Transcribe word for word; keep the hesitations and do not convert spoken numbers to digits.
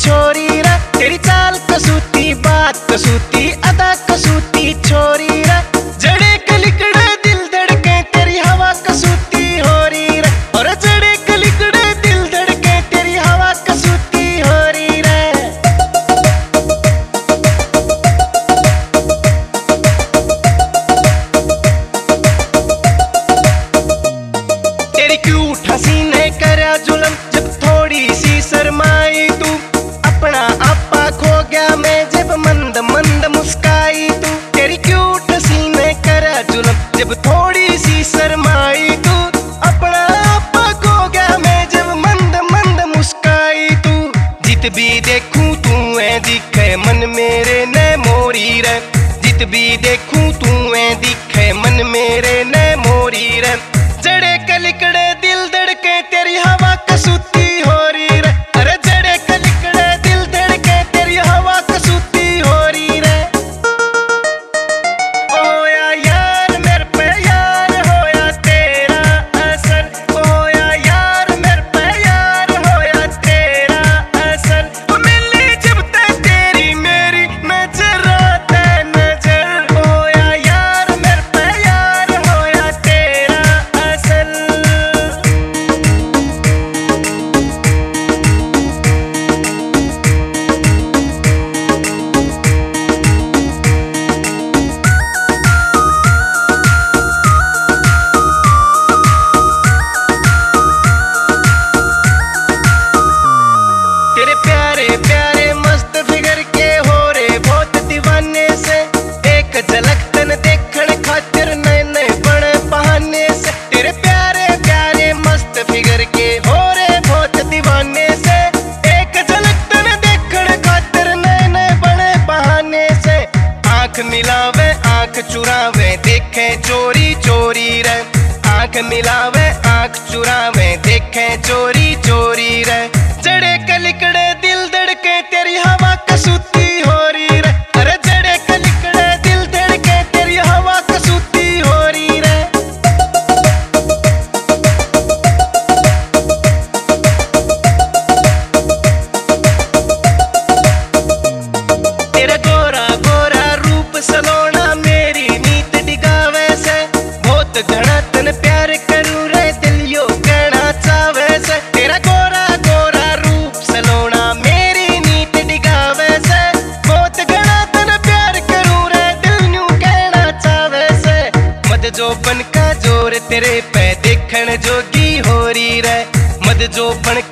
छोरी रे, तेरी चाल कसूती, बात कसूती, अदा कसूती छोरी रे, जड़े कलिकड़े दिल धड़के तेरी हवा कसूती हो रही रे, और जड़े कलिकड़े दिल धड़के तेरी हवा कसूती हो रही रे। तेरी क्यूट हंसी ने करा जुल्म जब थोड़ी सी शर्माई तू, अपना आपा खो गया मैं जब मंद मंद मुस्काई तू। तेरी क्यूट हंसी ने करा जुल्म जब थोड़ी सी शर्माई तू, अपना आपा खो गया मैं जब मंद मंद मुस्काई तू। जित भी देखूं तू है दिखे मन मेरे ने मोरी रे, जित भी देखूं तू है दिखे मन मेरे ने मोरी रे, जड़े कलिकड़े दिल धड़के तेरी हवा कसूती हो रही रे, अरे जड़े कलिकड़े दिल धड़के तेरी हवा कसूती हो रही रे। ओया यार मेरे पे यार होया तेरा असर, ओया यार मेरे पे यार होया तेरा असर, मिली जब तक तेरी मेरी नजर आते नजर, ओया यार मेरे पे यार होया तेरा असर। तेरे प्यारे प्यारे मस्त फिगर के हो रे बहुत दीवाने से, एक झलक तन देखण खातिर नए नए बड़े बहाने से। तेरे प्यारे प्यारे मस्त फिगर के हो रे बहुत दीवाने से, एक झलक तन देखण खातिर नए नए बड़े बहाने से। आंख मिलावे आंख चुरावे देखे चोरी चोरी रे, आंख मिलावे आंख चुरावे देखे चोरी चोरी रे, जड़े कलिकड़े दिल धड़के तेरी हवा कसूती हो रही रे, अरे जड़े कलिकड़े दिल धड़के तेरी हवा कसूती हो रही रे। तेरा गोरा गोरा रूप सलोना मेरी नीत डिगावे से, बहुत घना तन प्यार करूं रे दिल यो कहना चावे से। तेरा गोरा गोरा रूप सलोना मेरी नीत डिगावे से, बहुत घना तन प्यार करूं रे दिल यूं कहना चावे से। मद जोबन का जोर तेरे पे देखण जोगी हो रही रे, मद जोबन